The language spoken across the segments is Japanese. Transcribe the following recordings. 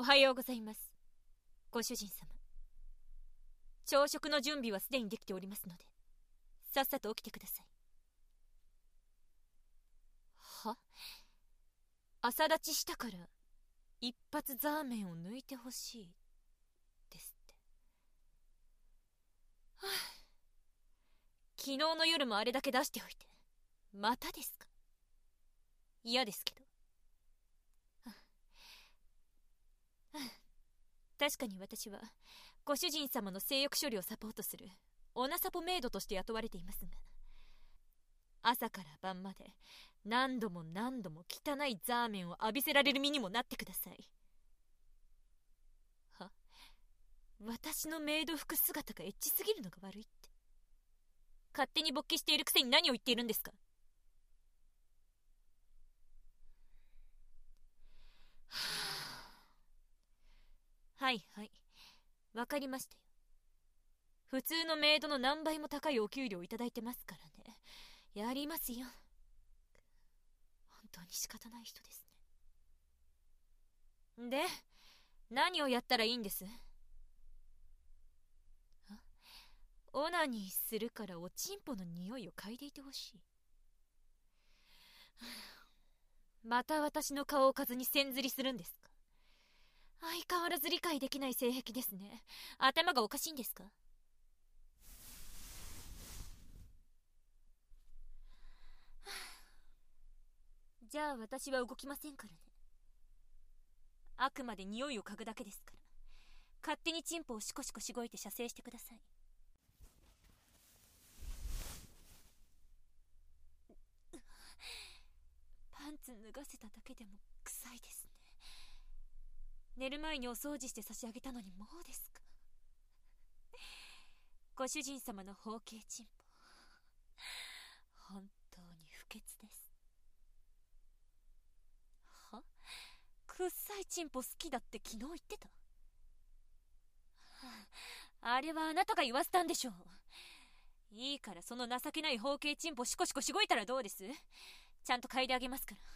はようございます、ご主人様。朝食の準備はすでにできておりますので、さっさと起きてください。は？朝立ちしたから一発ザーメンを抜いてほしいですって。はあ、昨日の夜もあれだけ出しておいてまたですか？嫌ですけど。確かに私はご主人様の性欲処理をサポートするオナサポメイドとして雇われていますが、朝から晩まで何度も何度も汚いザーメンを浴びせられる身にもなってください。は？私のメイド服姿がエッチすぎるのが悪いって、勝手に勃起しているくせに何を言っているんですか？はいはい、わかりましたよ。普通のメイドの何倍も高いお給料をいただいてますからね。やりますよ。本当に仕方ない人ですね。で、何をやったらいいんです？オナニーするからおちんぽの匂いを嗅いでいてほしい。また私の顔をかずに線ずりするんですか？相変わらず理解できない性癖ですね。頭がおかしいんですか？じゃあ私は動きませんからね。あくまで匂いを嗅ぐだけですから、勝手にチンポをシコシコしごいて射精してください。パンツ脱がせただけでも臭いですね。寝る前にお掃除して差し上げたのにもうですか？ご主人様の包茎チンポ、本当に不潔です。は？臭いチンポ好きだって昨日言ってた？あれはあなたが言わせたんでしょう。いいからその情けない包茎チンポシコシコしごいたらどうです？ちゃんと嗅いであげますから。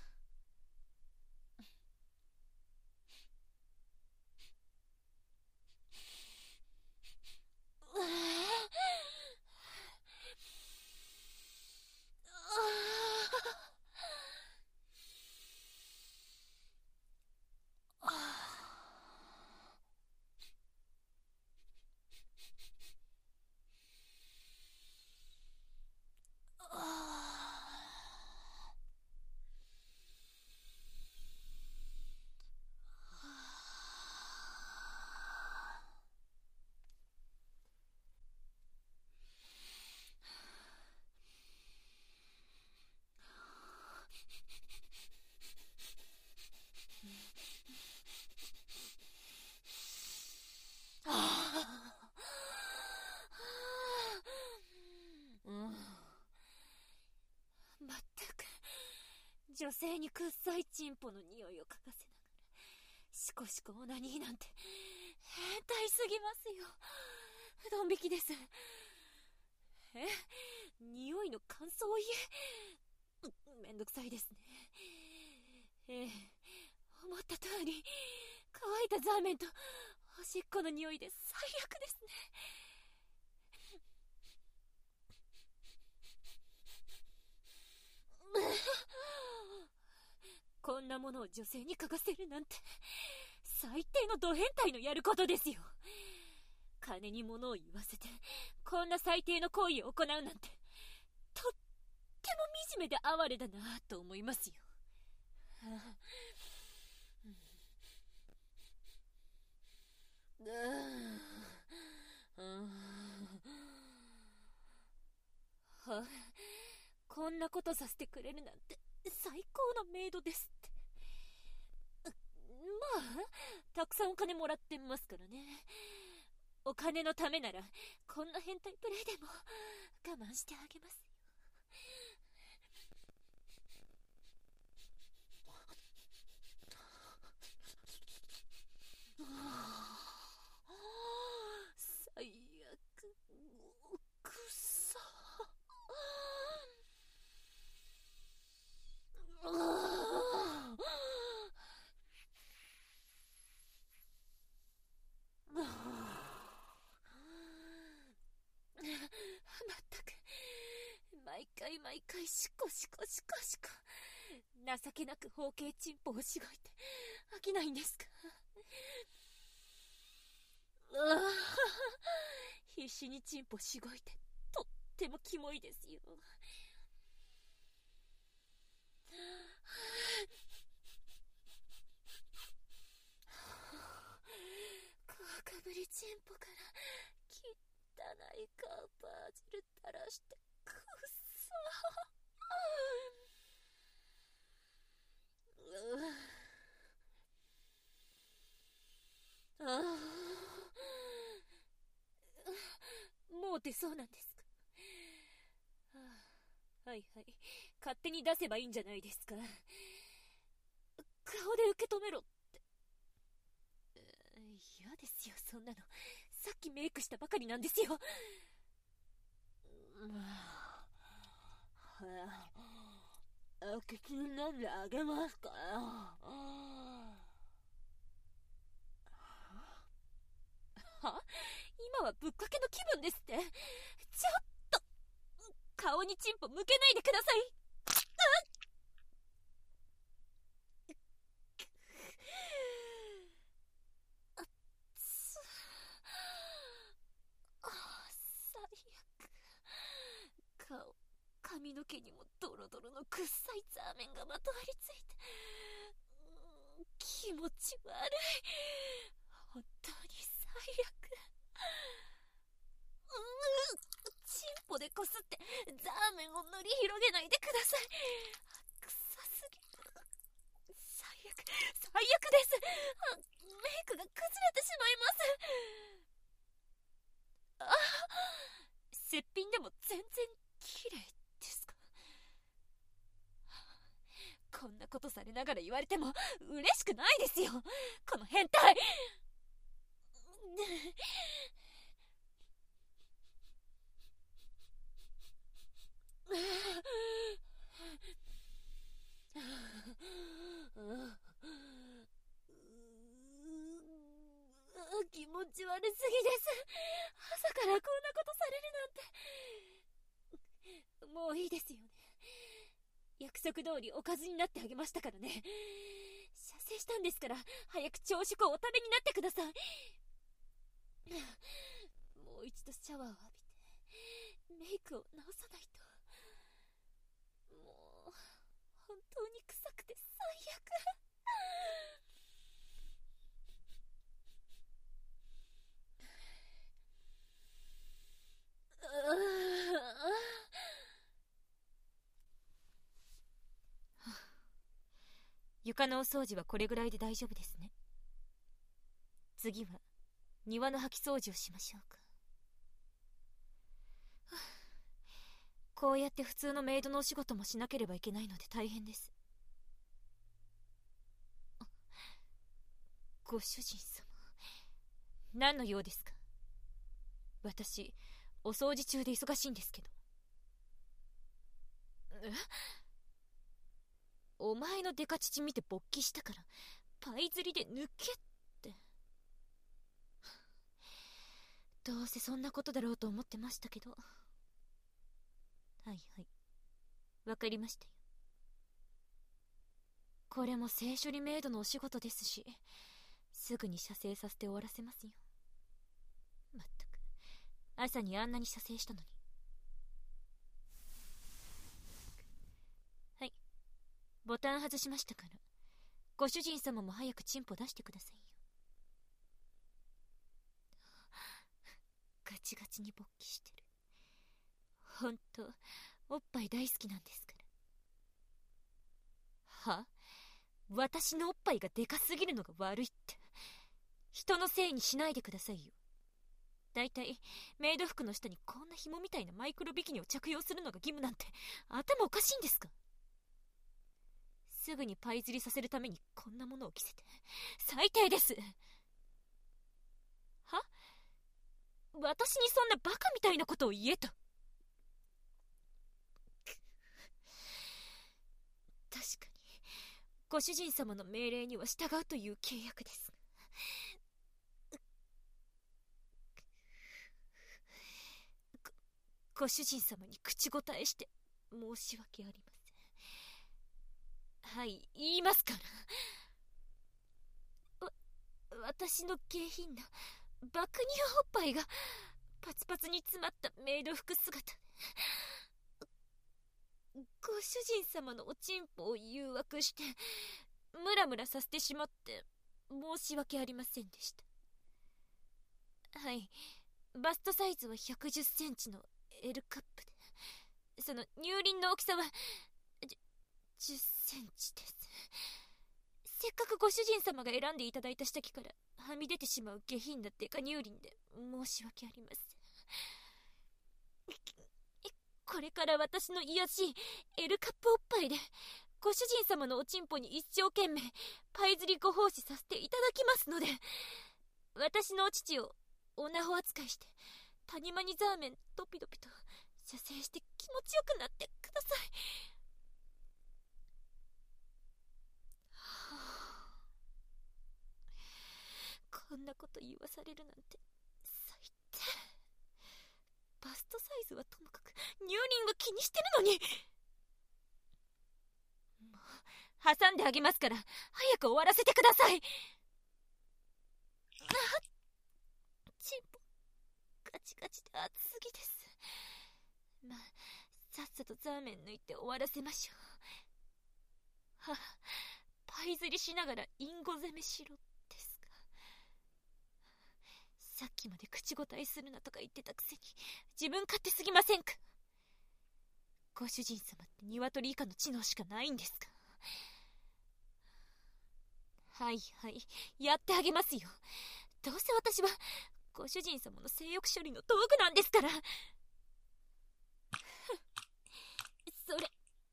まったく、女性に臭いチンポの匂いを嗅がせながらシコシコオナニーなんて変態すぎますよ。ドン引きです。匂いの感想を言え。めんどくさいですね。思った通り乾いたザーメンとおしっこの匂いで最悪ですね。こんなものを女性に嗅がせるなんて最低のド変態のやることですよ。金に物を言わせてこんな最低の行為を行うなんて、とっても惨めで哀れだなと思いますよ。こんなことさせてくれるなんて最高のメイドですって。まあたくさんお金もらってますからね。お金のためならこんな変態プレイでも我慢してあげますよ。最悪。くっさ。 毎回シコシコシコシコ情けなく包茎チンポをしごいて飽きないんですか。必死にチンポしごいてとってもキモいですよ。かぶりチンポから汚いカーパー汁垂らしてくっさもう出そうなんですか。はいはい、勝手に出せばいいんじゃないですか。顔で受け止めろって。嫌ですよそんなの。さっきメイクしたばかりなんですよ。口に飲んであげますから。は？今はぶっかけの気分ですって。ちょっと顔にチンポ向けないでください。最悪。髪の毛にもドロドロのくっさいザーメンがまとわりついて、気持ち悪い。本当に最悪。チンポでこすってザーメンを塗り広げないでください。臭すぎる。最悪最悪です。メイクが崩れてしまいます。すっぴんでも全然綺麗ですか。こんなことされながら言われても嬉しくないですよこの変態。気持ち悪すぎです。朝からこんなことされるなんて。もういいですよね。約束通りおかずになってあげましたからね。射精したんですから早く朝食をお食べになってください。もう一度シャワーを浴びてメイクを直さないと。もう本当に臭くて最悪。床のお掃除はこれぐらいで大丈夫ですね。次は庭の掃き掃除をしましょうか。こうやって普通のメイドのお仕事もしなければいけないので大変です。ご主人様、何の用ですか。私お掃除中で忙しいんですけど。お前のデカ乳見て勃起したからパイ釣りで抜けって。どうせそんなことだろうと思ってましたけど。はいはい、わかりましたよ。これも性処理メイドのお仕事ですし、すぐに射精させて終わらせますよ。まったく朝にあんなに射精したのに。はい、ボタン外しましたからご主人様も早くチンポ出してくださいよ。ガチガチに勃起してる。ほんとおっぱい大好きなんですから。は？私のおっぱいがでかすぎるのが悪いって人のせいにしないでくださいよ。だいたいメイド服の下にこんな紐みたいなマイクロビキニを着用するのが義務なんて頭おかしいんですか。すぐにパイ釣りさせるためにこんなものを着せて最低です。は？私にそんなバカみたいなことを言えと。確かにご主人様の命令には従うという契約です。ご主人様に口答えして申し訳ありません。はい、言いますから。私の下品な爆乳おっぱいがパツパツに詰まったメイド服姿で、ご主人様のおちんぽを誘惑してムラムラさせてしまって申し訳ありませんでした。はい、バストサイズは110センチの L カップで、その乳輪の大きさは10センチです。せっかくご主人様が選んでいただいた下着からはみ出てしまう下品なデカ乳輪で申し訳ありません。これから私の癒しい L カップおっぱいでご主人様のおちんぽに一生懸命パイ釣りご奉仕させていただきますので、私のお乳をおなほ扱いして谷間にザーメンドピドピと射精して気持ちよくなってください。こんなこと言わされるなんて最低。バストサイズはともかく乳輪が気にしてるのに。もう挟んであげますから早く終わらせてください。チンポガチガチで熱すぎです。まあさっさとザーメン抜いて終わらせましょう。パイ釣りしながらインゴ攻めしろですか。さっきまで口答えするなとか言ってたくせに自分勝手すぎませんか。ご主人様って鶏以下の知能しかないんですか。はいはい、やってあげますよ。どうせ私はご主人様の性欲処理の道具なんですから。それ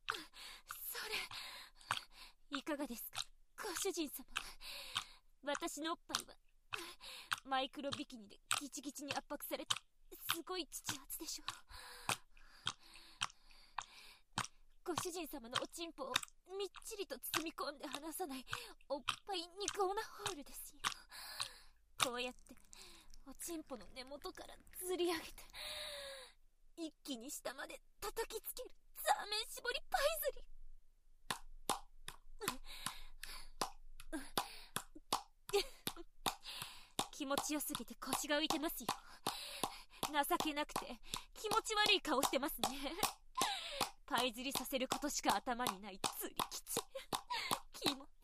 いかがですかご主人様。私のおっぱいはマイクロビキニでギチギチに圧迫されてすごい父圧でしょう。ご主人様のおちんぽをみっちりと包み込んで離さないおっぱい肉オナホールですよ。こうやっておちんぽの根元からずり上げて一気に下まで叩きつけるザーメン絞りパイ釣り。気持ちよすぎて腰が浮いてますよ。情けなくて気持ち悪い顔してますね。パイ釣りさせることしか頭にない釣り吉。キモ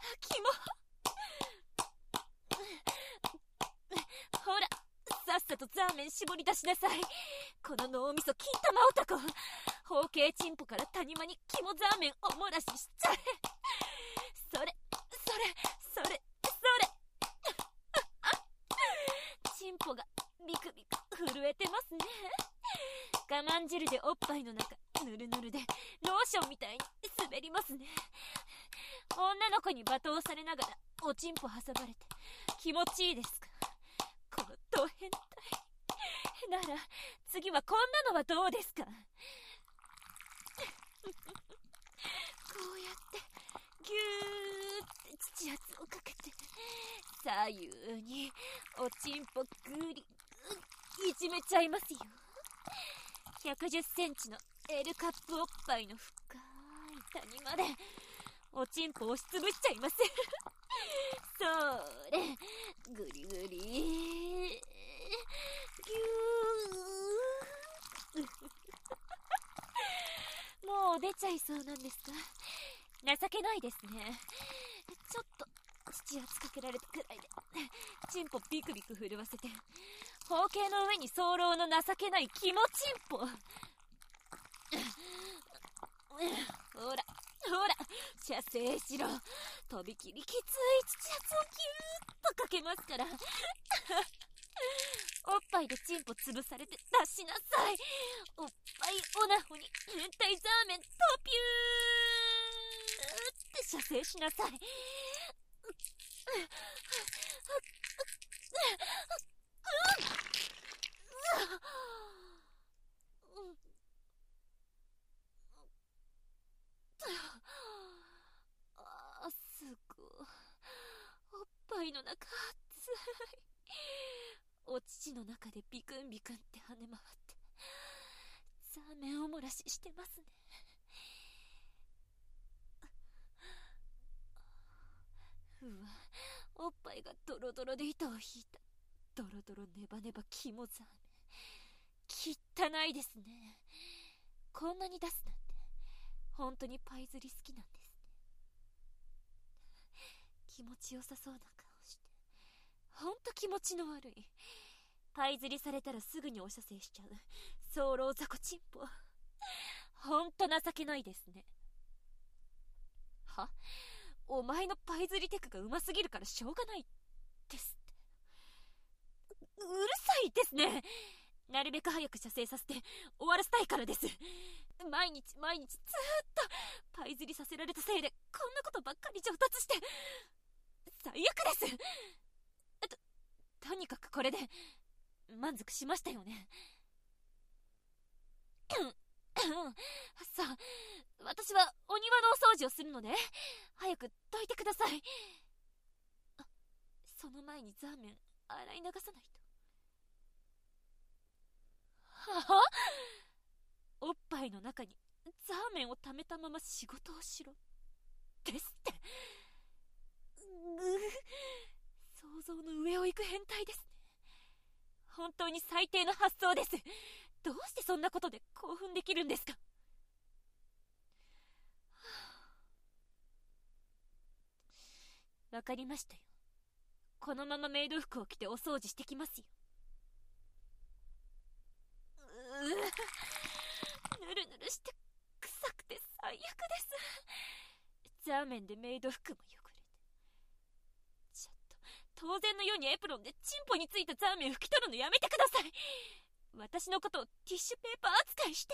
ほらさっさとザーメン絞り出しなさい。この脳みそ金玉男。包茎チンポから谷間に肝ザーメンおもらししちゃえ。それチンポがビクビク震えてますね。我慢汁でおっぱいの中ぬるぬるでローションみたいに滑りますね。女の子に罵倒されながらおちんぽ挟まれて気持ちいいですか。このド変態なら次はこんなのはどうですか。こうやってギューって土圧をかけて左右におちんぽグリいじめちゃいますよ。110センチの L カップおっぱいの深い谷までおちんぽ押しつぶしちゃいます。それグリグリギューもう出ちゃいそうなんですか。情けないですね。ちょっと土圧かけられたくらいでチンポビクビク震わせて包茎の上に早漏の情けないキモチンポ。ほら射精しろ。とびきりきつい土圧をギューッとかけますからおっぱいでチンポ潰されて出しなさい。おっぱいオナホに変態ザーメントピューって射精しなさい。すごいおっぱいの中熱い。お乳の中でビクンビクンって跳ね回ってザーメンおもらししてますね。おっぱいがドロドロで糸を引いた。ドロドロネバネバ肝ザーメン。汚いですね。こんなに出すなんて本当にパイ釣り好きなんですね。気持ちよさそうな顔して、ほんと気持ちの悪い。パイ釣りされたらすぐにお射精しちゃう早漏雑魚チンポ。ほんと情けないですね。は？お前のパイ釣りテクがうますぎるからしょうがないですって。うるさいですね。なるべく早く射精させて終わらせたいからです。毎日毎日ずーっとパイ釣りさせられたせいでこんなことばっかり上達して最悪です。とにかくこれで満足しましたよね。さあ、私はお庭のお掃除をするので早くどいてください。その前にザーメン洗い流さないと。は？おっぱいの中にザーメンを溜めたまま仕事をしろですって。想像の上を行く変態ですね。本当に最低の発想です。どうしてそんなことで興奮できるんですか？わかりましたよ。このままメイド服を着てお掃除してきますよ。ぬるぬるして臭くて最悪です。ザーメンでメイド服も汚れて、ちょっと当然のようにエプロンでチンポについたザーメン拭き取るのやめてください。私のことをティッシュペーパー扱いして。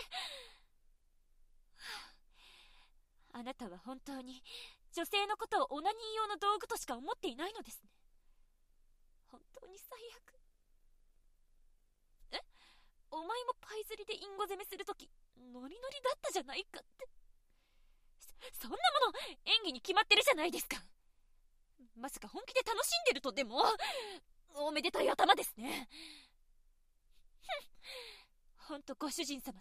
あなたは本当に女性のことをオナニー用の道具としか思っていないのですね。本当に最悪。お前もパイ釣りでインゴ攻めするときノリノリだったじゃないかって。そんなもの演技に決まってるじゃないですか。まさか本気で楽しんでるとでも。おめでたい頭ですね。ほんとご主人様って。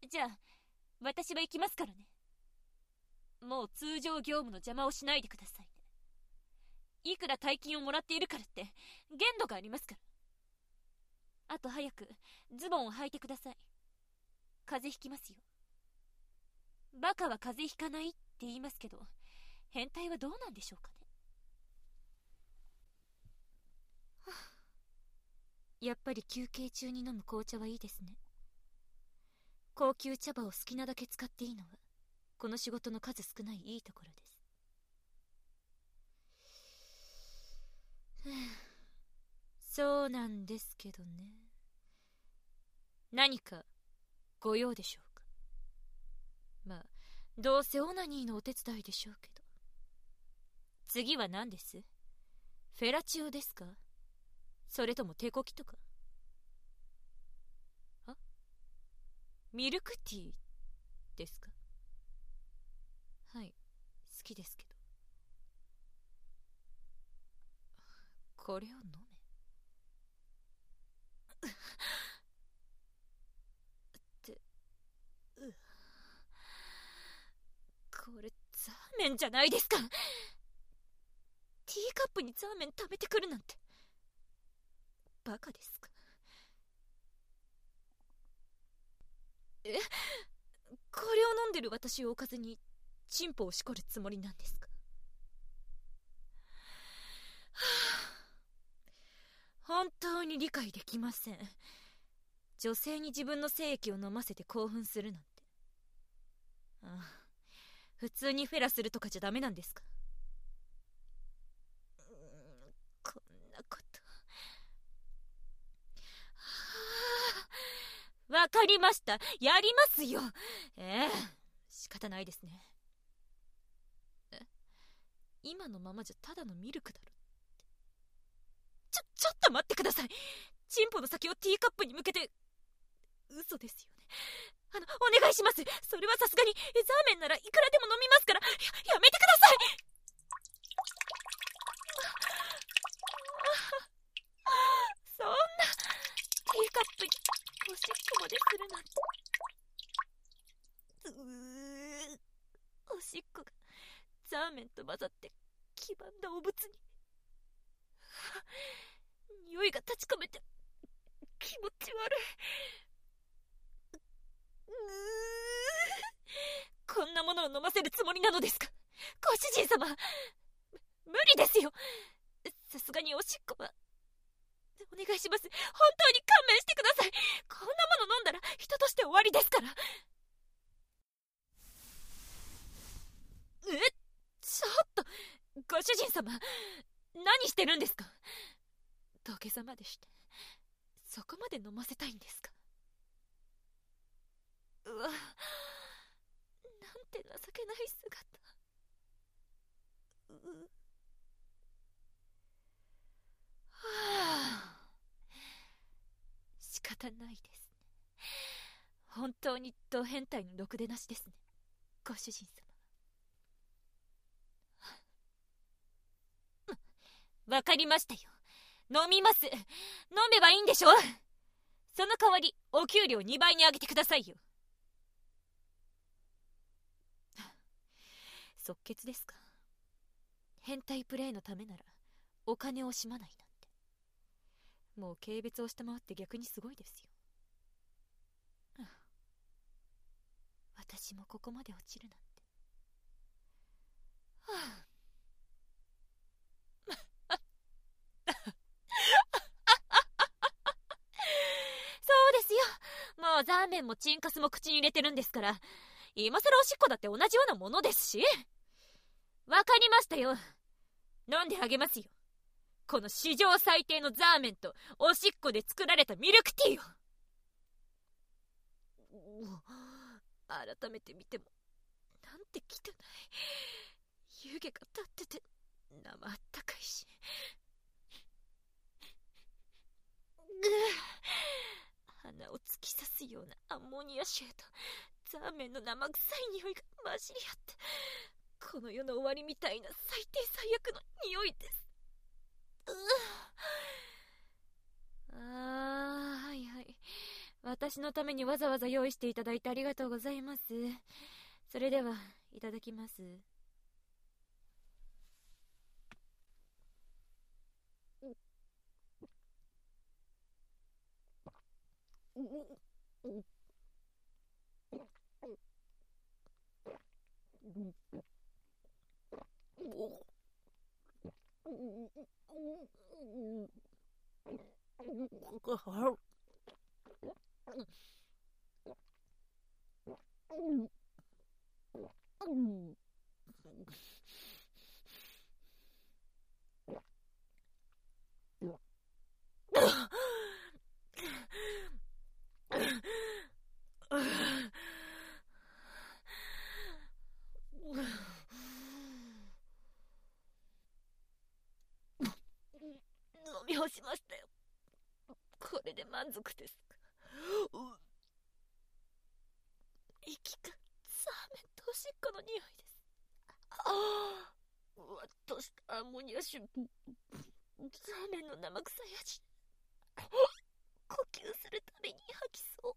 じゃあ私は行きますからね。もう通常業務の邪魔をしないでくださいね。いくら大金をもらっているからって限度がありますから。あと早くズボンを履いてください。風邪ひきますよ。バカは風邪ひかないって言いますけど、変態はどうなんでしょうかね。やっぱり休憩中に飲む紅茶はいいですね。高級茶葉を好きなだけ使っていいのはこの仕事の数少ないいいところです。そうなんですけどね。何かご用でしょうか。まあどうせオナニーのお手伝いでしょうけど。次は何です？フェラチオですか？それとも手こきとか？あ？ミルクティーですか？はい、好きですけど。これを飲め。これザーメンじゃないですか。ティーカップにザーメン食べてくるなんてバカですか。これを飲んでる私をおかずにチンポをしこるつもりなんですか。本当に理解できません。女性に自分の精液を飲ませて興奮するなんて。普通にフェラするとかじゃダメなんですか。こんなこと。わかりました。やりますよ。仕方ないですね。今のままじゃただのミルクだろって。ちょっと待ってください。チンポの先をティーカップに向けて。嘘ですよね。お願いします。それはさすがにザーメンならいくらでも飲みますから やめてください。そんなティーカップにおしっこメンと混ざって黄ばんだお物に匂いが立ち込めて気持ち悪い。こんなものを飲ませるつもりなのですか、ご主人様。無理ですよ。さすがにおしっこはお願いします。本当に勘弁してください。こんなもの飲んだら人として終わりですから。ちょっとご主人様、何してるんですか。土下座までしてそこまで飲ませたいんですか。うわ、なんて情けない姿。はあ、仕方ないですね。本当にド変態のろくでなしですね、ご主人様。わかりましたよ。飲みます。飲めばいいんでしょ。その代わりお給料2倍に上げてくださいよ。即決ですか。変態プレイのためならお金を惜しまないなんて、もう軽蔑を下回って逆にすごいですよ。私もここまで落ちるなんて。そうですよ。もうザーメンもチンカスも口に入れてるんですから、今更おしっこだって同じようなものですし。わかりましたよ。飲んであげますよ、この史上最低のザーメンとおしっこで作られたミルクティーを。改めて見てもなんて汚い。湯気が立ってて生あったかいし。鼻を突き刺すようなアンモニア臭とザーメンの生臭い匂いが混じり合って、この世の終わりみたいな最低最悪の匂いです。はいはい、私のためにわざわざ用意していただいてありがとうございます。それではいただきます。飲み干しましたよ。これで満足ですか。息がザーメンとおしっこの匂いです。ふわっとしたアンモニア臭、ザーメンの生臭い味、呼吸するたびに吐きそう。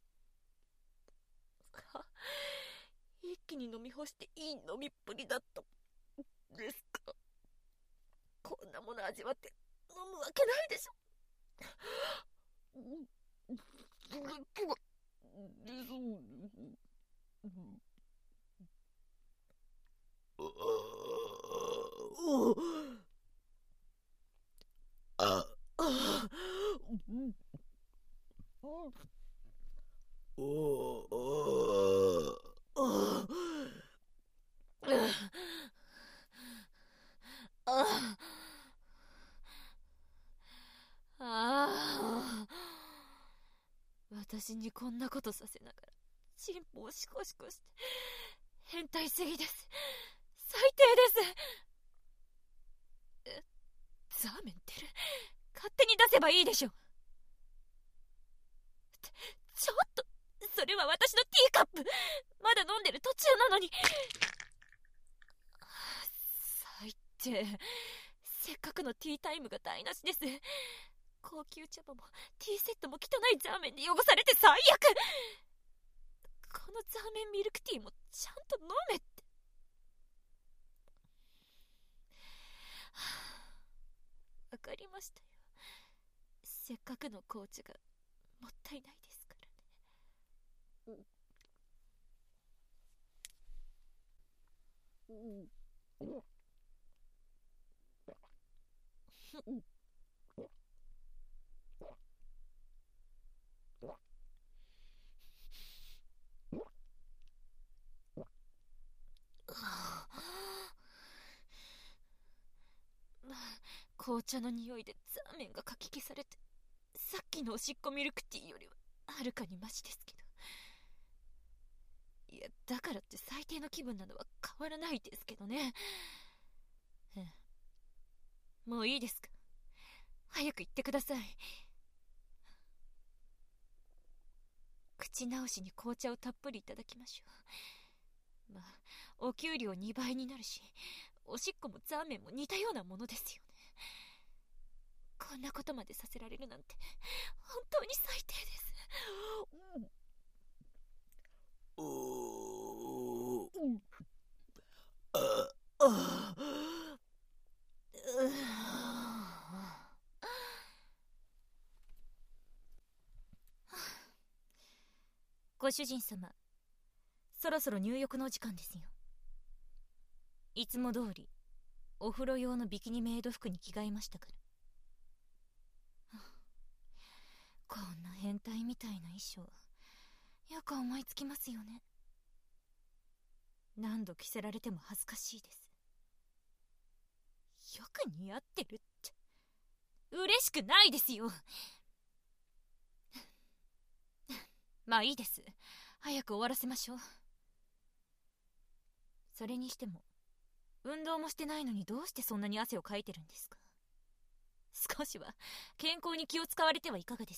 一気に飲み干していい飲みっぷりだったですか。こんなもの味わって飲むわけないでしょ。私にこんなことさせながらチンポをシコシコして変態すぎです。最低です。ザーメン出る、勝手に出せばいいでしょ。ちょっと、それは私のティーカップ、まだ飲んでる途中なのに。最低。せっかくのティータイムが台無しです。高級茶葉もティーセットも汚いザーメンで汚されて最悪。このザーメンミルクティーもちゃんと飲めって。 したよ。せっかくの紅茶がもったいないですからね。紅茶の匂いでザーメンがかき消されて、さっきのおしっこミルクティーよりははるかにマシですけど。いや、だからって最低の気分なのは変わらないですけどね。もういいですか？早く言ってください。口直しに紅茶をたっぷりいただきましょう。まあ、お給料2倍になるし、おしっこもザーメンも似たようなものですよね。こんなことまでさせられるなんて本当に最低です。ご主人様、そろそろ入浴のお時間ですよ。いつも通りお風呂用のビキニメイド服に着替えましたから。こんな変態みたいな衣装、よく思いつきますよね。何度着せられても恥ずかしいです。よく似合ってるって嬉しくないですよ。まあいいです、早く終わらせましょう。それにしても運動もしてないのにどうしてそんなに汗をかいてるんですか？少しは健康に気を使われてはいかがです？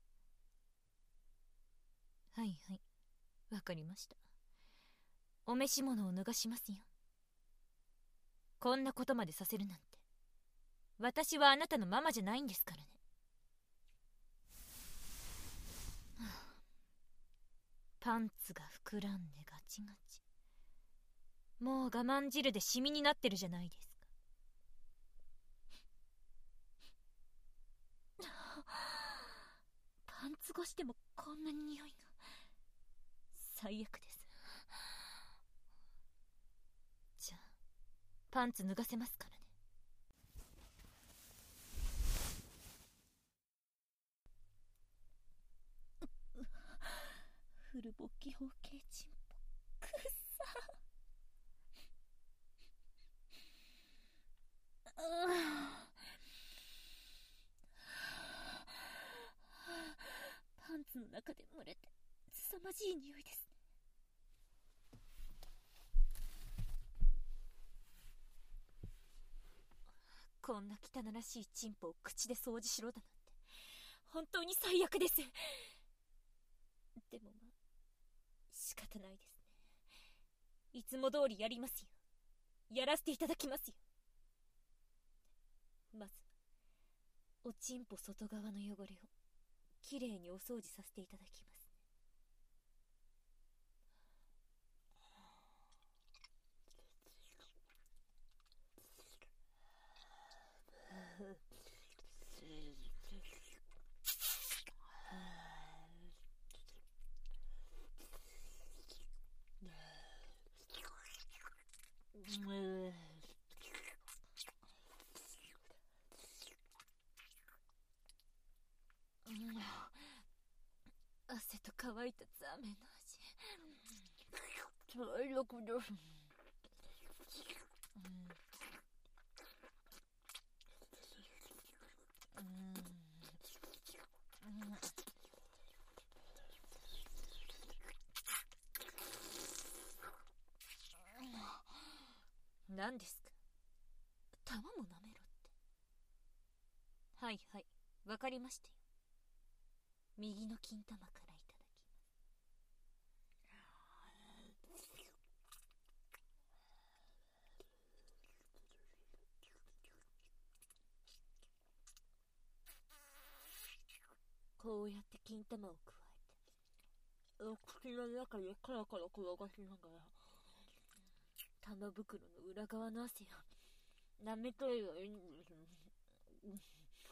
はいはい、わかりました。お召し物を脱がしますよ。こんなことまでさせるなんて、私はあなたのママじゃないんですからね。パンツが膨らんでガチガチ。もう我慢汁でシミになってるじゃないですか。パンツ越しでもこんなに匂いが。最悪です。じゃあパンツ脱がせますからね。フル勃起包茎チンポ、くっさ。パンツの中で蒸れて凄まじい匂いですね。こんな汚らしいチンポを口で掃除しろだなんて本当に最悪です。でもまあ仕方ないですね。いつも通りやりますよ。やらせていただきますよ。まずはおちんぽ外側の汚れをきれいにお掃除させていただきますね。汗と乾いたザーメンの味、最悪です。何ですか？玉も舐めろって。はいはい、わかりましたよ。右の金玉からいただきます。こうやって金玉を加えて口の中でカラカラ転がしながら玉袋の裏側の汗を舐めとればいいんですね。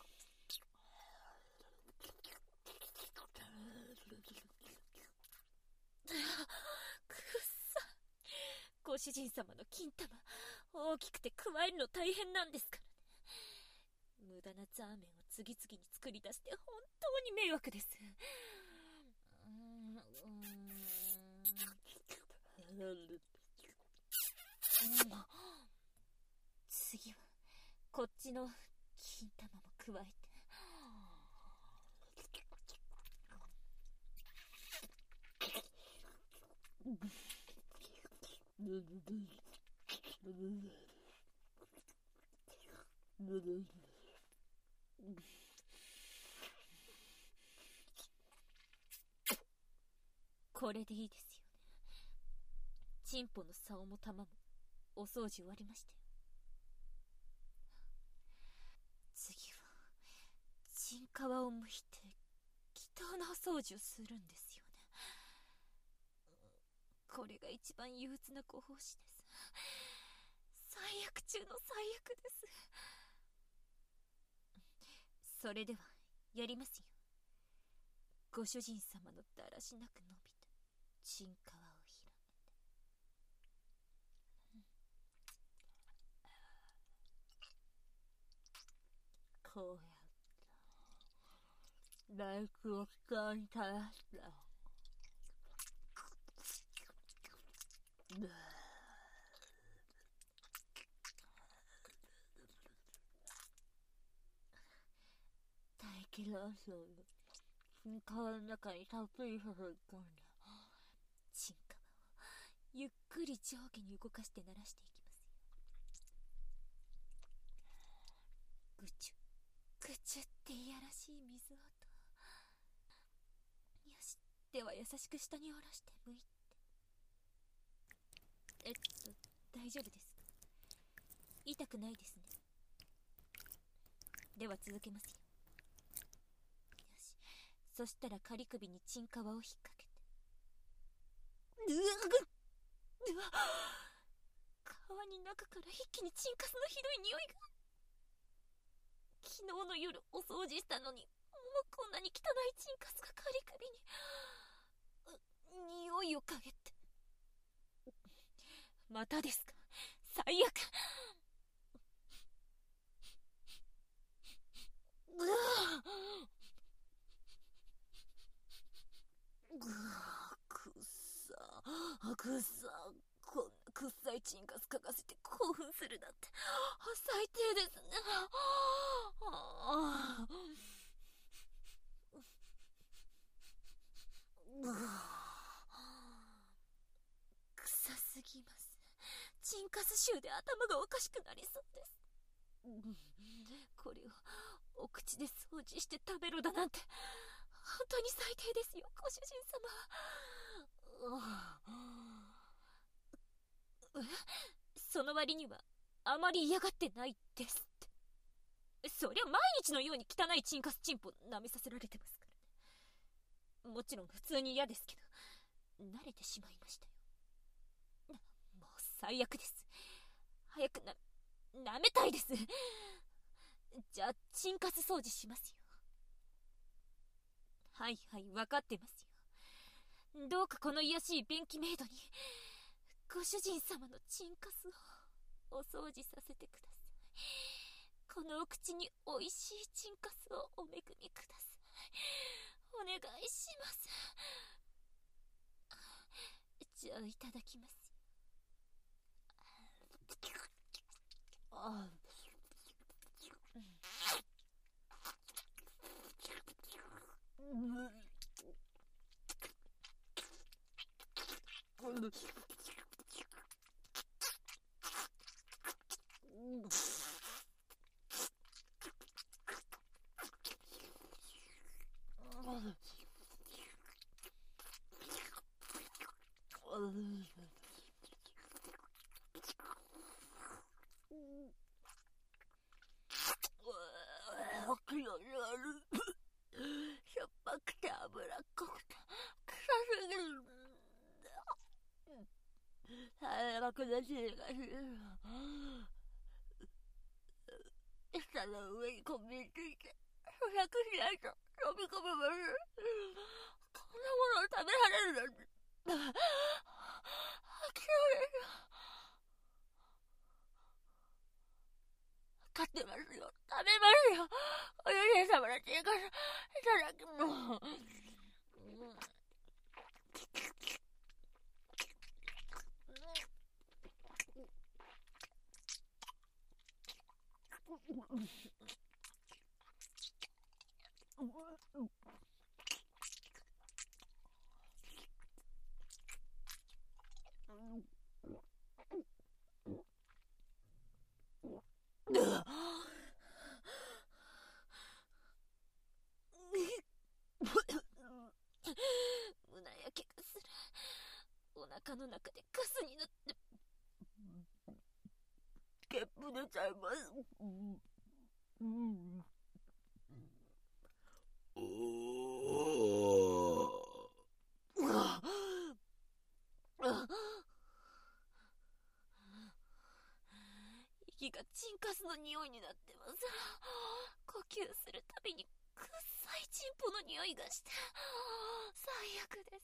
くっさ。ご主人様の金玉、大きくて加えるの大変なんですからね。無駄なザーメンを次々に作り出して本当に迷惑です。次はこっちの金玉も加えて。これでいいですよね。チンポの竿も玉もお掃除終わりましたよ。次はチン皮を剥いて祈祷のお掃除をするんですよね。これが一番憂鬱なご奉仕です。最悪中の最悪です。それではやりますよ。ご主人様のだらしなく伸びたチン皮を広げて、こうやってライクを下に垂らした。大気卵巣のチン皮の中にたっぷり注ぎ込んだチン皮をゆっくり上下に動かして鳴らしていきますよ。ぐちゅぐちゅっていやらしい水音。よし、では優しく下に下ろして剥いて。大丈夫ですか？痛くないですね。では続けますよ。よし、そしたら仮首にチン皮を引っ掛けて。うわ、皮に中から一気にチンカスのひどい匂いが。昨日の夜お掃除したのに、もうこんなに汚いチンカスが仮首に。匂いを嗅げって。またですか？最悪。くっさくっさ、こんなくっさいチンカス嗅がせて興奮するなんて最低ですね。臭すぎます。チンカス臭で頭がおかしくなりそうです。これをお口で掃除して食べろだなんて本当に最低ですよ、ご主人様。その割にはあまり嫌がってないですって。そりゃ毎日のように汚いチンカスチンポ舐めさせられてますからね。もちろん普通に嫌ですけど、慣れてしまいましたよ。もう最悪です。早く舐めたいです。じゃあチンカス掃除しますよ。はいはい、分かってますよ。どうかこの癒やしい便器メイドにご主人様のチンカスをお掃除させてください。このお口においしいチンカスをお恵みください。お願いします。じゃあいただきます。しょっぱくて脂っこくて臭すぎる。最悪なしがする。舌の上にこびりついて咀嚼しないと飲み込めません。こんなものを食べられるなんて勝ってますよ。食べますよ。お姉様のチンカスいただきます。胸焼けがする。お腹の中でカスになってゲップ出ちゃいます。息がチンカスの匂いになってます。呼吸するたびに臭いチンポの匂いがして最悪です。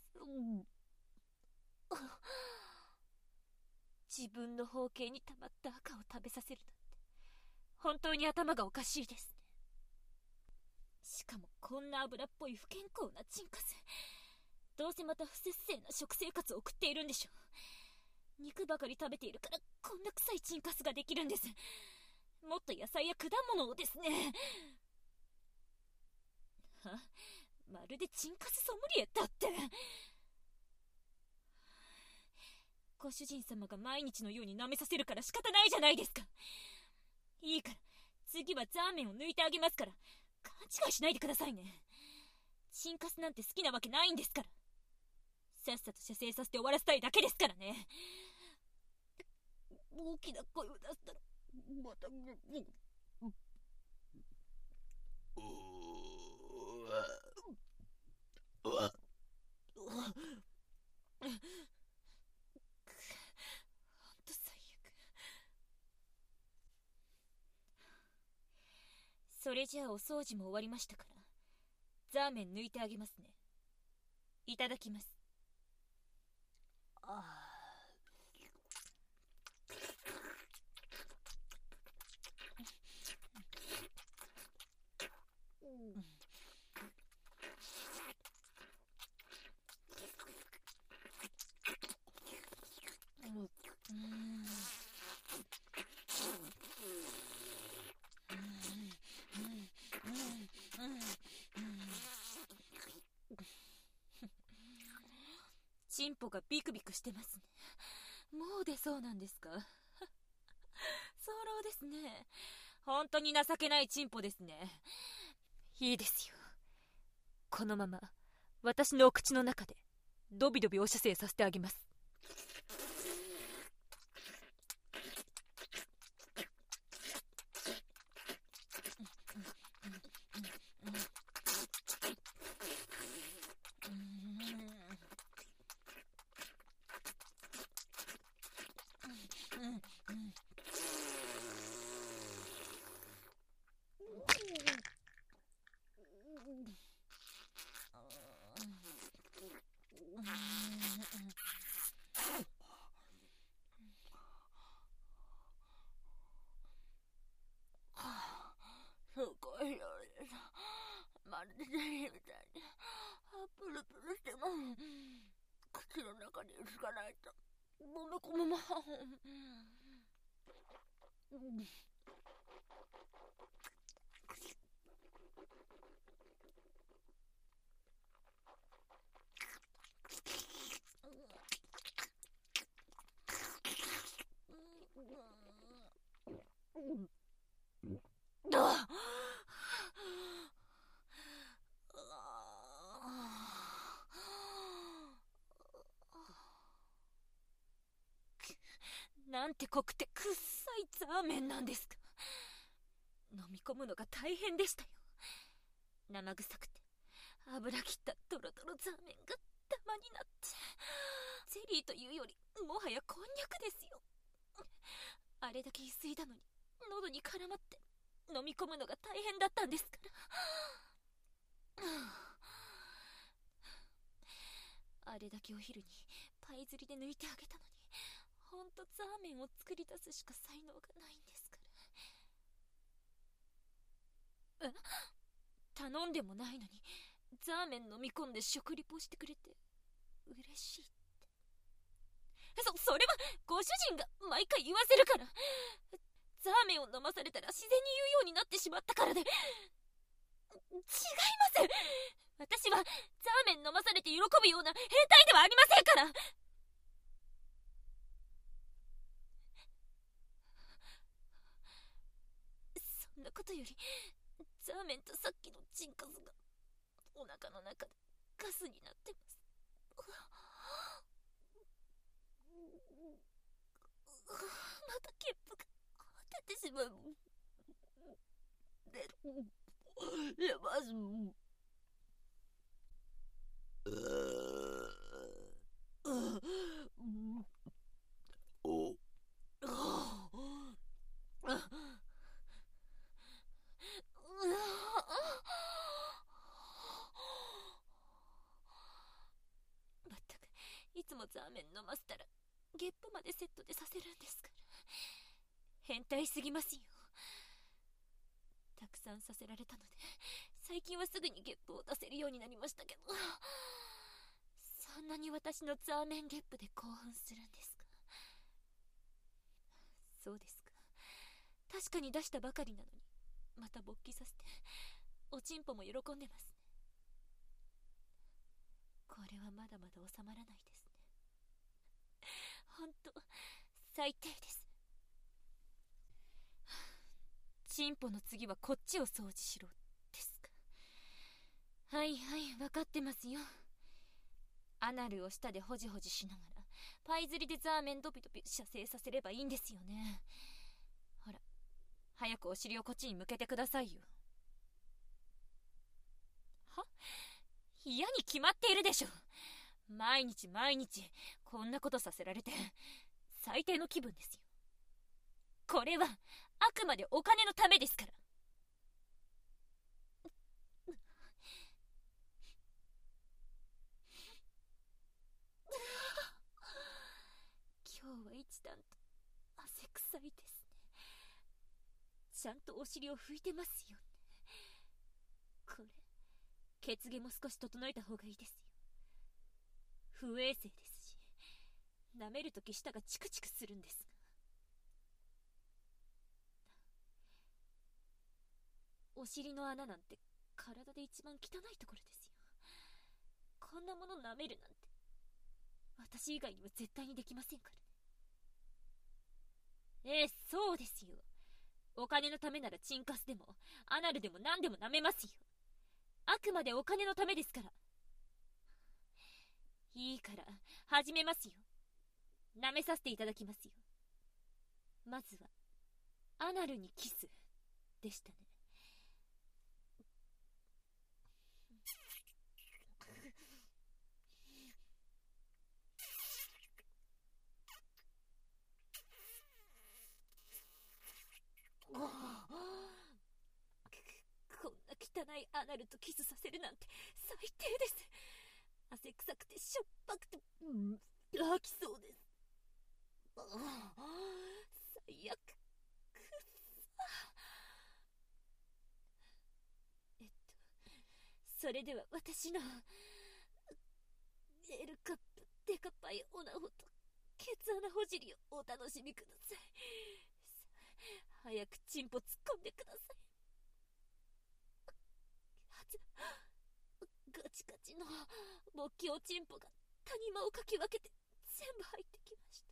自分の包茎に溜まった赤を食べさせるなんて本当に頭がおかしいですね。しかもこんな油っぽい不健康なチンカス、どうせまた不節制な食生活を送っているんでしょう。肉ばかり食べているからこんな臭いチンカスができるんです。もっと野菜や果物をですね。まるでチンカスソムリエだって。ご主人様が毎日のように舐めさせるから仕方ないじゃないですか。いいから次はザーメンを抜いてあげますから勘違いしないでくださいね。チンカスなんて好きなわけないんですから。さっさと射精させて終わらせたいだけですからね。大きな声を出したらまたそれじゃあお掃除も終わりましたからザーメン抜いてあげますね。いただきます。チンポがビクビクしてますね。もう出そうなんですか？早漏ですね。本当に情けないチンポですね。いいですよ。このまま私のお口の中でドビドビお射精させてあげます。すごいよね。まるでゼリーみたいにプルプルしてます。口の中につかないと飲み込むまなんて濃くてくっさいザーメンなんですか。飲み込むのが大変でしたよ。生臭くて油切ったドロドロザーメンがダマになって、ゼリーというよりもはやこんにゃくですよ。あれだけゆすいだのに喉に絡まって飲み込むのが大変だったんですから。 あれだけお昼にパイ釣りで抜いてあげたのに、ほんとザーメンを作り出すしか才能がないんですから。頼んでもないのにザーメン飲み込んで食リポしてくれて嬉しいって。それはご主人が毎回言わせるから。ザーメンを飲まされたら自然に言うようになってしまったからで。違います。私はザーメン飲まされて喜ぶような兵隊ではありませんから。そんなことよりザーメンとさっきのチンカスがお腹の中でガスになってます。またゲップが出てしまう。出ます。まったく、いつもザーメン飲ませたらゲップまでセットでさせるんですから。変態すぎますよ。たくさんさせられたので最近はすぐにゲップを出せるようになりましたけど、そんなに私のザーメンゲップで興奮するんですか？そうですか。確かに出したばかりなのにまた勃起させておちんぽも喜んでますね。これはまだまだ収まらないですね。ほんと最低です。チンポの次はこっちを掃除しろですか。はいはい、分かってますよ。アナルを舌でホジホジしながらパイ釣りでザーメンドピドピ射精させればいいんですよね。ほら、早くお尻をこっちに向けてくださいよ。は？嫌に決まっているでしょ。毎日毎日こんなことさせられて最低の気分ですよ。これはあくまでお金のためですから。今日は一段と汗臭いですね。ちゃんとお尻を拭いてますよね。これ血毛も少し整えた方がいいですよ。不衛生ですし、舐めるとき舌がチクチクするんですが。お尻の穴なんて体で一番汚いところですよ。こんなもの舐めるなんて私以外には絶対にできませんからね。そうですよ。お金のためならチンカスでもアナルでも何でも舐めますよ。あくまでお金のためですから。いいから始めますよ。舐めさせていただきますよ。まずはアナルにキスでしたね。こんな汚いアナルとキスさせるなんて最低です。汗臭くてしょっぱくて吐きそうです。最悪。それでは私のLカップデカパイオナホとケツ穴ほじりをお楽しみください。早くチンポ突っ込んでください。ガチガチの勃起おチンポが谷間をかき分けて全部入ってきました。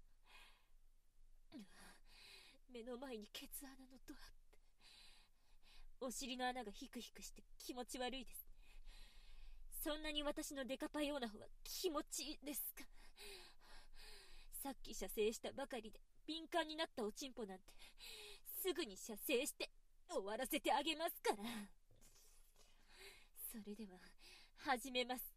目の前にケツ穴のドアップ、お尻の穴がヒクヒクして気持ち悪いですね。そんなに私のデカパイオナホは気持ちいいですか？さっき射精したばかりで敏感になったおちんぽなんてすぐに射精して終わらせてあげますから。それでは始めます。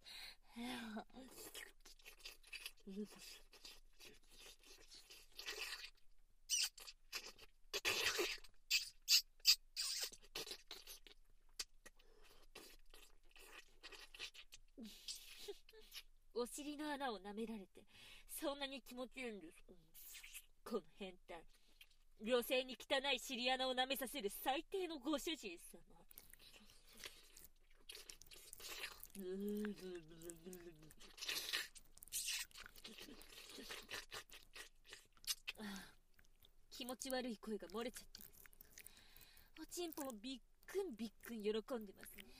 お尻の穴を舐められてそんなに気持ちいいんですか？この変態、女性に汚い尻穴を舐めさせる最低のご主人様。気持ち悪い声が漏れちゃってます。おちんぽもびっくんびっくん喜んでますね。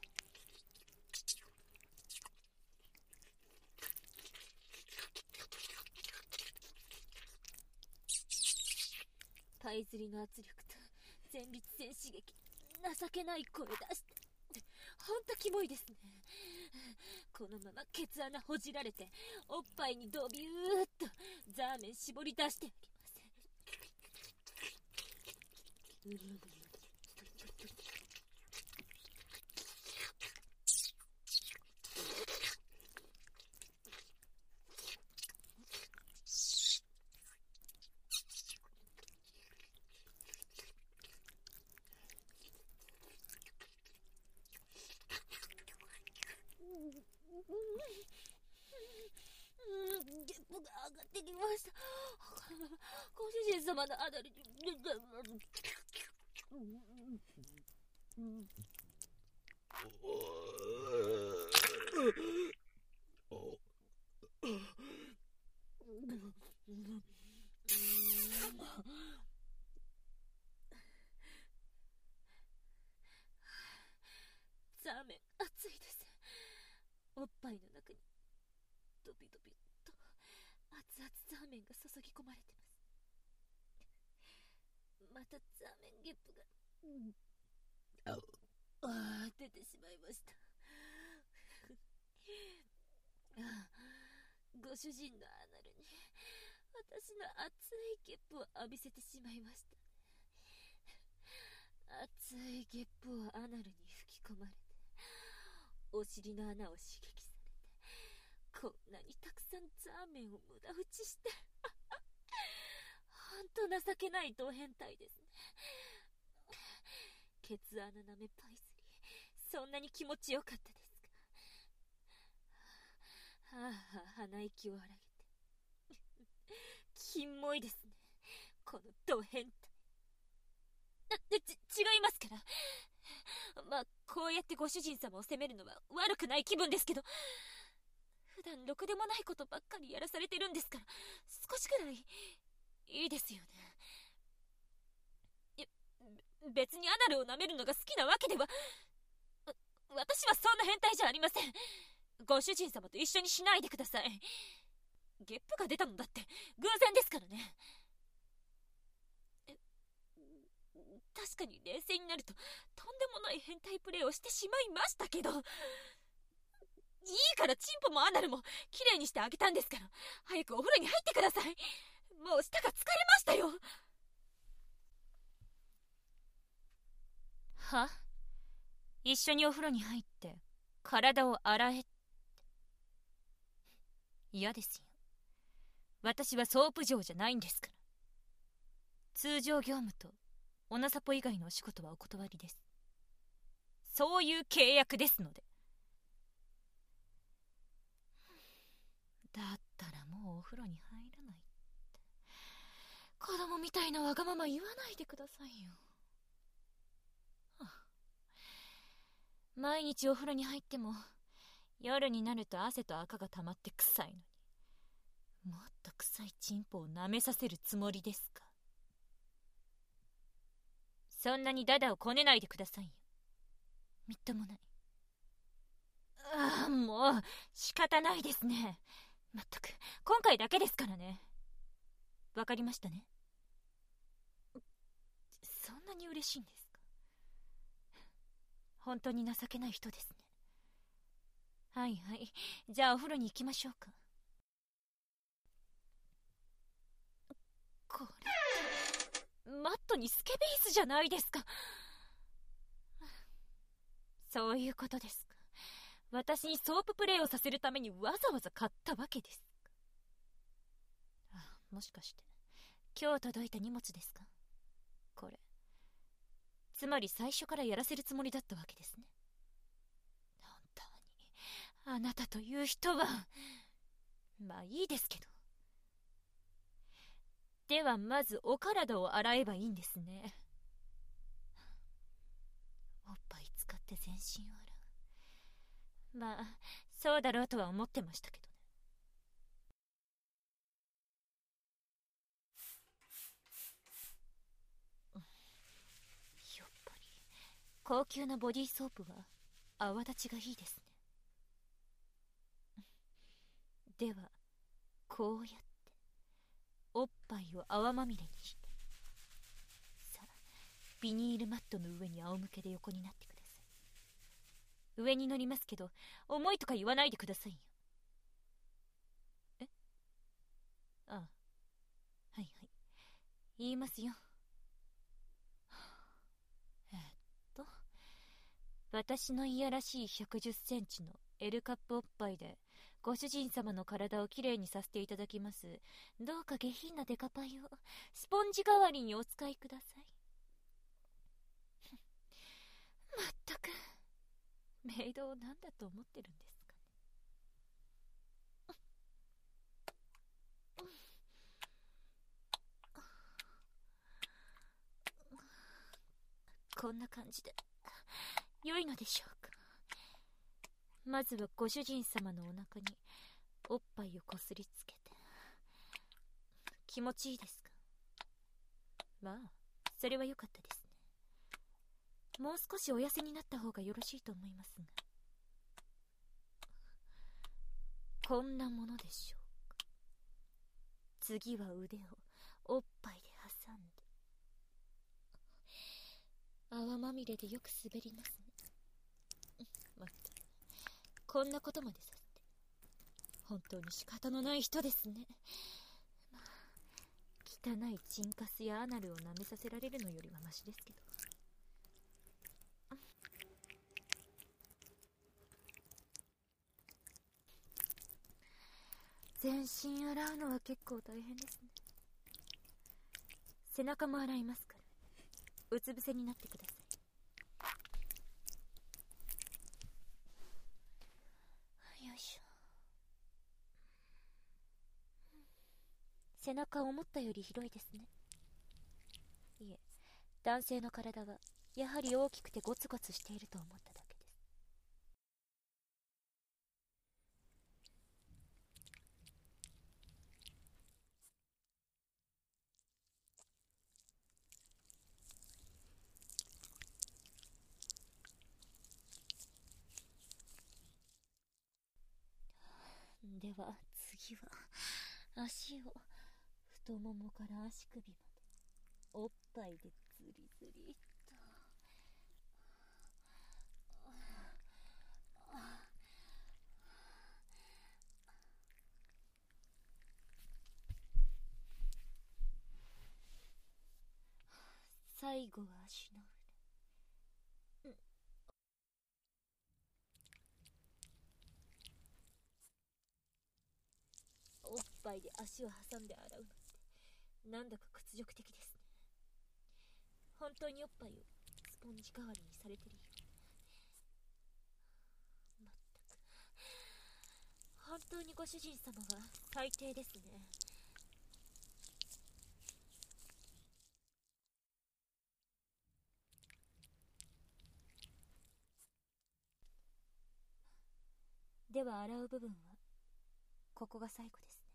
パイ釣りの圧力と前立腺刺激、情けない声出してほんとキモいですね。このままケツ穴ほじられておっぱいにドビューっとザーメン絞り出してあげます。ゲップが上がってきました。ご主人様のあたりにザーメン熱いです。おっぱいの中にドビドビと熱々ザーメンが注ぎ込まれてます。またザーメンゲップが出てしまいました。ご主人のアナルに私の熱いゲップを浴びせてしまいました。熱いゲップをアナルに吹き込まれてお尻の穴を刺激されてこんなにたくさんザーメンを無駄打ちしてほんと情けないド変態ですね。ケツ穴舐めパイスリー、そんなに気持ちよかったですか？鼻息を荒げてキモいですね、このド変態。違いますから。まあこうやってご主人様を責めるのは悪くない気分ですけど、普段ろくでもないことばっかりやらされてるんですから、少しくらいいいですよね。別にアナルを舐めるのが好きなわけでは、私はそんな変態じゃありません。ご主人様と一緒にしないでください。ゲップが出たのだって偶然ですからね。確かに冷静になるととんでもない変態プレイをしてしまいましたけど、いいからチンポもアナルもきれいにしてあげたんですから、早くお風呂に入ってください。もう舌が疲れましたよ。は？一緒にお風呂に入って体を洗えって。嫌ですよ。私はソープ嬢じゃないんですから。通常業務とオナサポ以外のお仕事はお断りです。そういう契約ですので。だったらもうお風呂に入らないって。子供みたいなわがまま言わないでくださいよ。毎日お風呂に入っても夜になると汗と赤が溜まって臭いのに、もっと臭いチンポを舐めさせるつもりですか？そんなにダダをこねないでくださいよ。みっともない。もう仕方ないですね。まったく今回だけですからね。わかりましたね。そんなに嬉しいんですか？本当に情けない人ですね。はいはい、じゃあお風呂に行きましょうか。これマットにスケベイスじゃないですか。そういうことですか。私にソーププレイをさせるためにわざわざ買ったわけですか。もしかして今日届いた荷物ですか？これつまり最初からやらせるつもりだったわけですね。本当にあなたという人は。 まあいいですけど。ではまずお体を洗えばいいんですね。おっぱい使って全身を洗う。まあそうだろうとは思ってましたけどね。やっぱり高級なボディーソープは泡立ちがいいですね。ではこうやっておっぱいを泡まみれにして、さあビニールマットの上に仰向けで横になってください。上に乗りますけど重いとか言わないでくださいよ。え、ああ、はいはい、言いますよ。と私のいやらしい110センチの L カップおっぱいでご主人様の体をきれいにさせていただきます。どうか下品なデカパイをスポンジ代わりにお使いください。まったくメイドを何だと思ってるんですかね。こんな感じで良いのでしょうか。まずはご主人様のお腹におっぱいをこすりつけて。気持ちいいですか。まあそれは良かったですね。もう少しお痩せになった方がよろしいと思いますが。こんなものでしょうか。次は腕をおっぱいで挟んで、泡まみれでよく滑りますね。まったくこんなことまでさせて本当に仕方のない人ですね。まあ汚いチンカスやアナルを舐めさせられるのよりはマシですけど。全身洗うのは結構大変ですね。背中も洗いますから、うつ伏せになってください。よいしょ。背中思ったより広いですね。いえ、男性の体はやはり大きくてゴツゴツしていると思っただけです。では次は足を太ももから足首までおっぱいでズリズリっと。最後は足の裏。おっぱいで足を挟んで洗うのってなんだか屈辱的ですね。本当におっぱいをスポンジ代わりにされてるよ。まったく本当にご主人様は最低ですね。では洗う部分はここが最後ですね。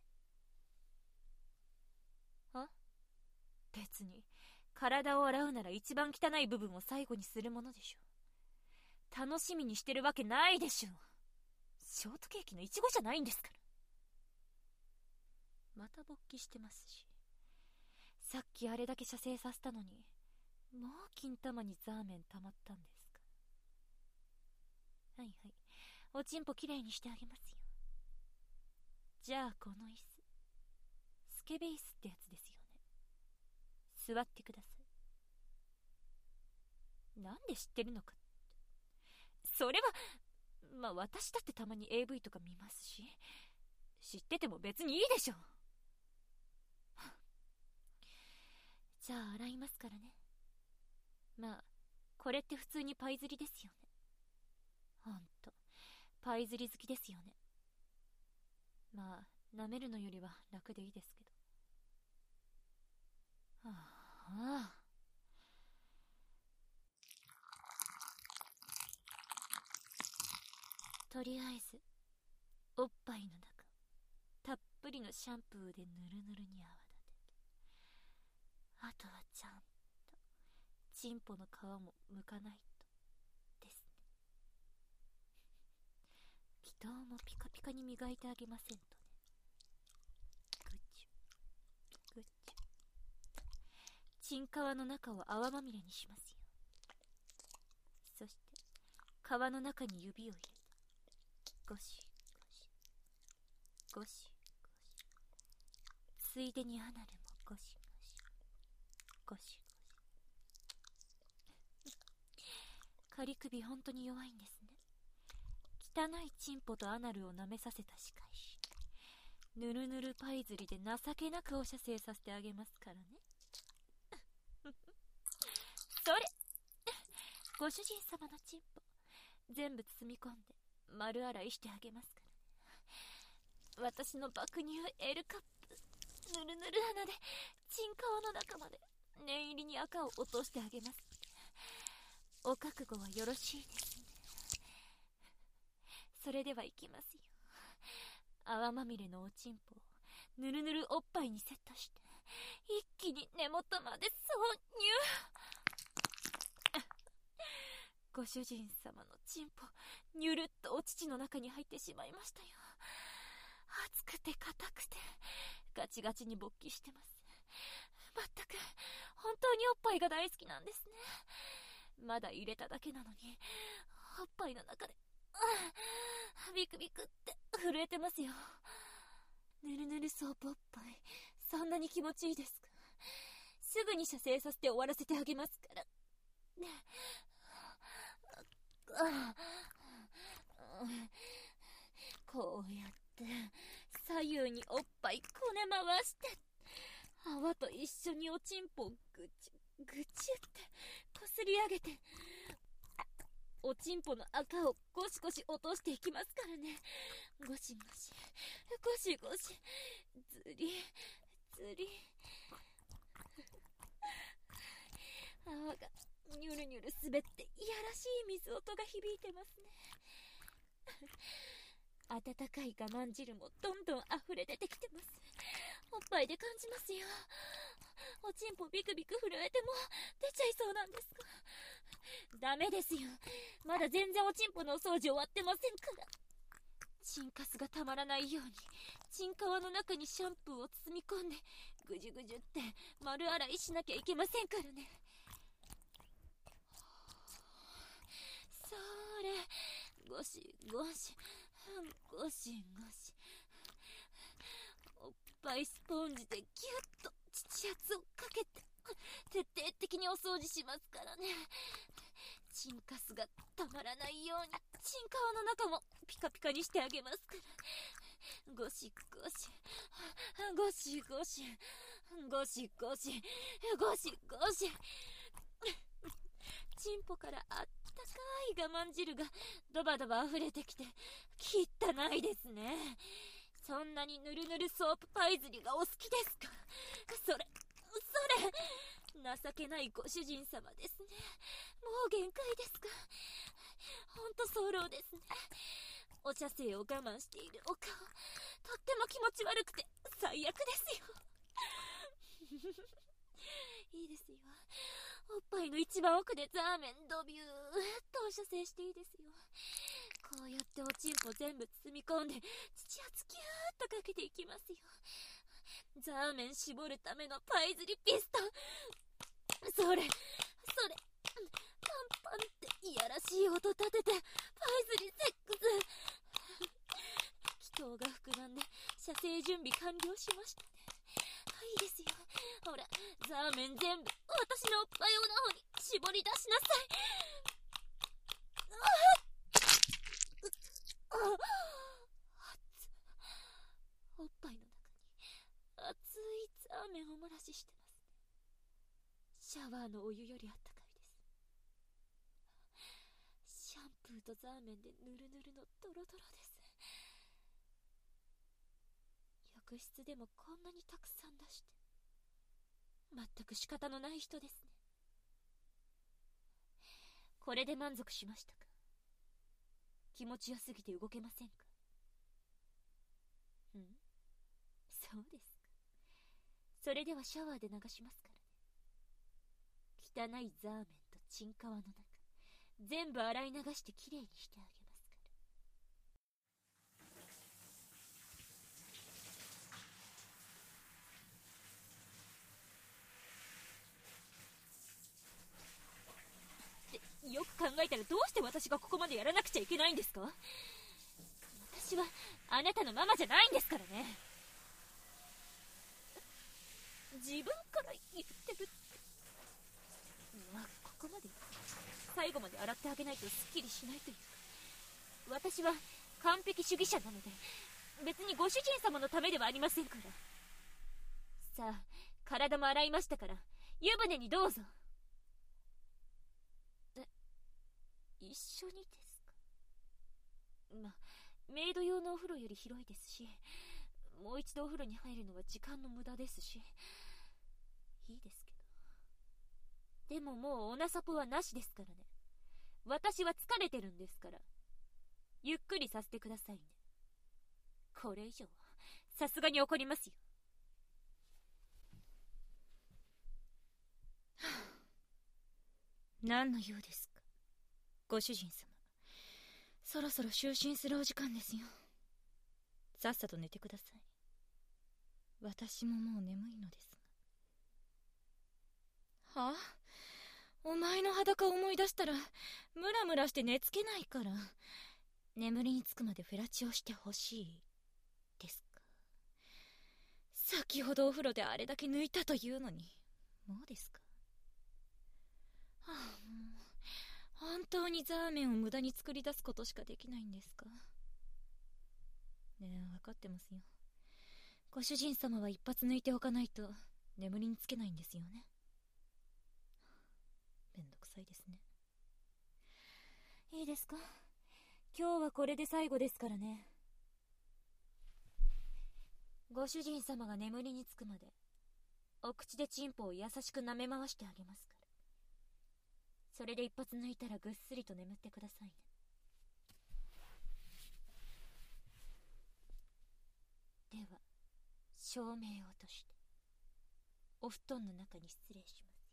あ、別に体を洗うなら一番汚い部分を最後にするものでしょう。楽しみにしてるわけないでしょう。ショートケーキのイチゴじゃないんですから。また勃起してますし、さっきあれだけ射精させたのにもう金玉にザーメン溜まったんですか。はいはい、おちんぽきれいにしてあげますよ。じゃあこの椅子スケベ椅子ってやつですよね。座ってください。なんで知ってるのかって。それはまあ私だってたまに AV とか見ますし、知ってても別にいいでしょ。じゃあ洗いますからね。まあこれって普通にパイ釣りですよね。ほんとパイ釣り好きですよね。まあ舐めるのよりは楽でいいですけど。はあ、とりあえずおっぱいの中たっぷりのシャンプーでぬるぬるに泡立てて、あとはちゃんとチンポの皮も剥かないとですね。祈祷もピカピカに磨いてあげませんとね。ぐちゅぐちゅ、チン皮の中を泡まみれにしますよ。そして皮の中に指を入れてゴシゴシゴシゴシ、ついでにアナルもゴシゴシゴシゴシ。仮首ほんとに弱いんですね。汚いチンポとアナルを舐めさせた仕返し、ぬるぬるパイ釣りで情けなくお射精させてあげますからね。それ、ご主人様のチンポ全部包み込んで丸洗いしてあげますからね。私の爆乳 L カップ、ぬるぬる穴でチン皮の中まで念入りに赤を落としてあげます。お覚悟はよろしいですね。それではいきますよ。泡まみれのおちんぽをぬるぬるおっぱいにセットして、一気に根元まで挿入。ご主人様のちんぽ、にゅるっとお乳の中に入ってしまいましたよ。熱くて硬くてガチガチに勃起してます。まったく本当におっぱいが大好きなんですね。まだ入れただけなのにおっぱいの中でビクビクって震えてますよ。ぬるぬるソープおっぱい、そんなに気持ちいいですか？すぐに射精させて終わらせてあげますから。こうやって左右におっぱいこね回して、泡と一緒におちんぽをぐちゅぐちゅってこすり上げて、おちんぽの赤をゴシゴシ落としていきますからね。ゴシゴシゴシゴシ、ずりずり、泡がニュルニュル滑っていやらしい水音が響いてますね。温かい我慢汁もどんどん溢れ出てきてます。おっぱいで感じますよ。おちんぽビクビク震えても出ちゃいそうなんですが。ダメですよ。まだ全然おちんぽのお掃除終わってませんから。チンカスがたまらないようにチン皮の中にシャンプーを包み込んでぐじゅぐじゅって丸洗いしなきゃいけませんからね。それ、ゴシゴシゴシゴシ、おっぱいスポンジでギュッと乳圧をかけて徹底的にお掃除しますからね。チンカスがたまらないようにチン皮の中もピカピカにしてあげますから。ゴシゴシゴシゴシゴシゴシゴシゴシ、チンポからあったかい我慢汁がドバドバ溢れてきて汚いですね。そんなにぬるぬるソープパイ釣りがお好きですか？それ情けないご主人様ですね。もう限界ですか？ほんと早漏ですね。お射精を我慢しているお顔、とっても気持ち悪くて最悪ですよ。いいですよ。おっぱいの一番奥でザーメンドビューっとお射精していいですよ。こうやっておちんぽ全部包み込んで乳圧キューッとかけていきますよ。ザーメン絞るためのパイ釣りピストン。それパンパンっていやらしい音立ててパイ釣りセックス。気筒が膨らんで射精準備完了しましたね。いいですよ。ほら、ザーメン全部私のおっぱいの方に絞り出しなさい。おっぱいの中に熱いザーメンを漏らししてますね。シャワーのお湯よりあったかいです。シャンプーとザーメンでぬるぬるのドロドロです。 浴室でもこんなにたくさん出して、全く仕方のない人ですね。これで満足しましたか？気持ちよすぎて動けませんか？そうですか。それではシャワーで流しますからね。汚いザーメンとチンカワの中、全部洗い流してきれいにしてあげますから。よく考えたらどうして私がここまでやらなくちゃいけないんですか？私はあなたのママじゃないんですからね。自分から言ってるって。まあここまで最後まで洗ってあげないとすっきりしないというか、私は完璧主義者なので、別にご主人様のためではありませんから。さあ、体も洗いましたから湯船にどうぞ。一緒にですか？まあメイド用のお風呂より広いですし、もう一度お風呂に入るのは時間の無駄ですし、いいですけど。でももうオナサポはなしですからね。私は疲れてるんですから、ゆっくりさせてくださいね。これ以上はさすがに怒りますよ。何の用ですか、ご主人様。そろそろ就寝するお時間ですよ。さっさと寝てください。私ももう眠いのですが。はあ？お前の裸を思い出したらムラムラして寝つけないから、眠りにつくまでフェラチオしてほしいですか？先ほどお風呂であれだけ抜いたというのに、もうですか？はあ、もう本当にザーメンを無駄に作り出すことしかできないんですか？ねえ、分かってますよ。ご主人様は一発抜いておかないと眠りにつけないんですよね。めんどくさいですね。いいですか？今日はこれで最後ですからね。ご主人様が眠りにつくまでお口でチンポを優しく舐め回してあげますから。それで一発抜いたらぐっすりと眠ってくださいね。では照明を落としてお布団の中に失礼します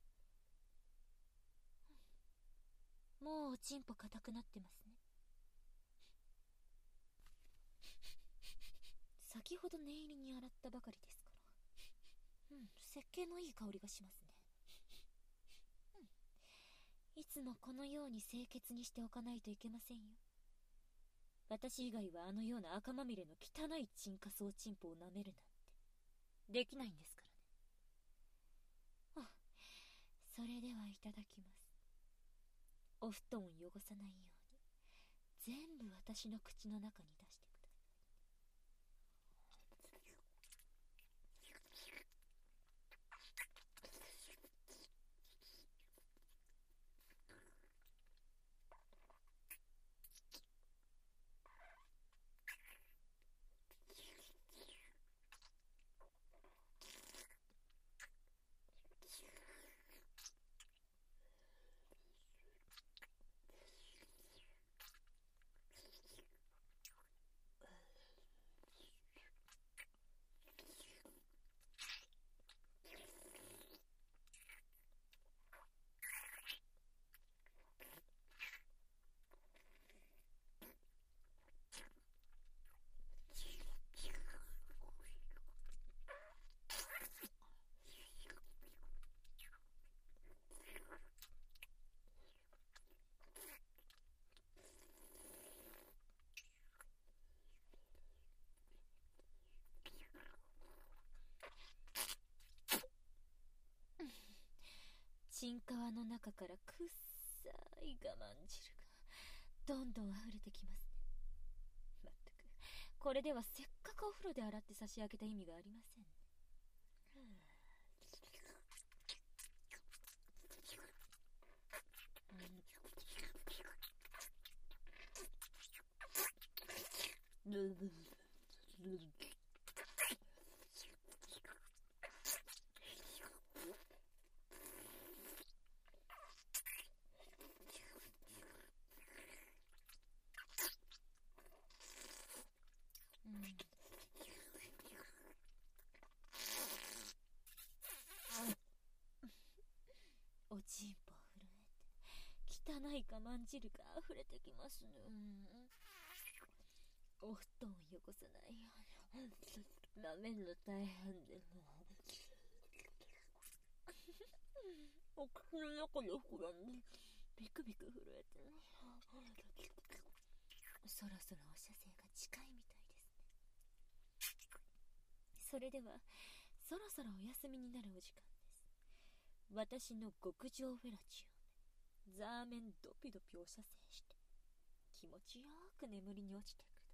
よ。もうおちんぽ硬くなってますね。先ほど念入りに洗ったばかりですから、石鹸のいい香りがしますね。いつもこのように清潔にしておかないといけませんよ。私以外はあのような赤まみれの汚いチンカスおちんぽを舐めるなんてできないんですからね。それではいただきます。お布団を汚さないように全部私の口の中に出してください。チンカワの中からくっさい我慢汁がどんどん溢れてきますね。まったくこれではせっかくお風呂で洗って差し上げた意味がありませんね。 ない我慢汁が溢れてきますね。お布団を汚さないように舐めるの大変でもお口の中で膨らんでビクビク震えてね。そろそろお射精が近いみたいですね。それではそろそろお休みになるお時間です。私の極上フェラチオネ、ザーメンドピドピお射精して気持ちよく眠りに落ちてください。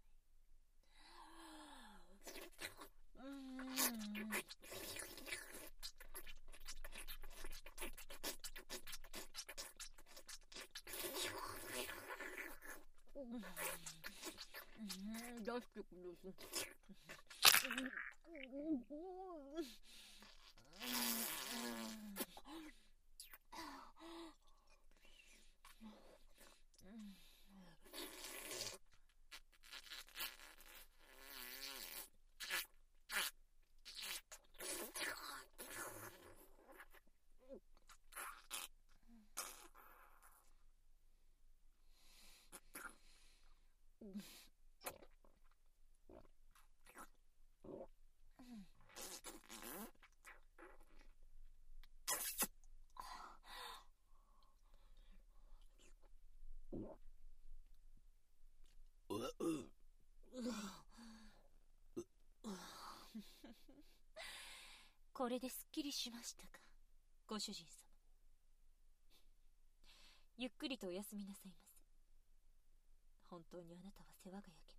出してください。これですっきりしましたか、ご主人様。ゆっくりとお休みなさいませ。本当にあなたは世話が焼け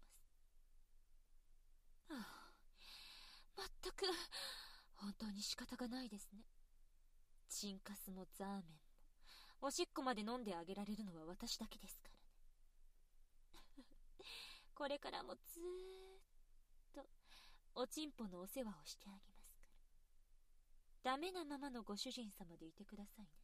ます。まったく本当に仕方がないですね。チンカスもザーメンもおしっこまで飲んであげられるのは私だけですからね。これからもずーっとおちんぽのお世話をしてあげますから、ダメなままのご主人様でいてくださいね。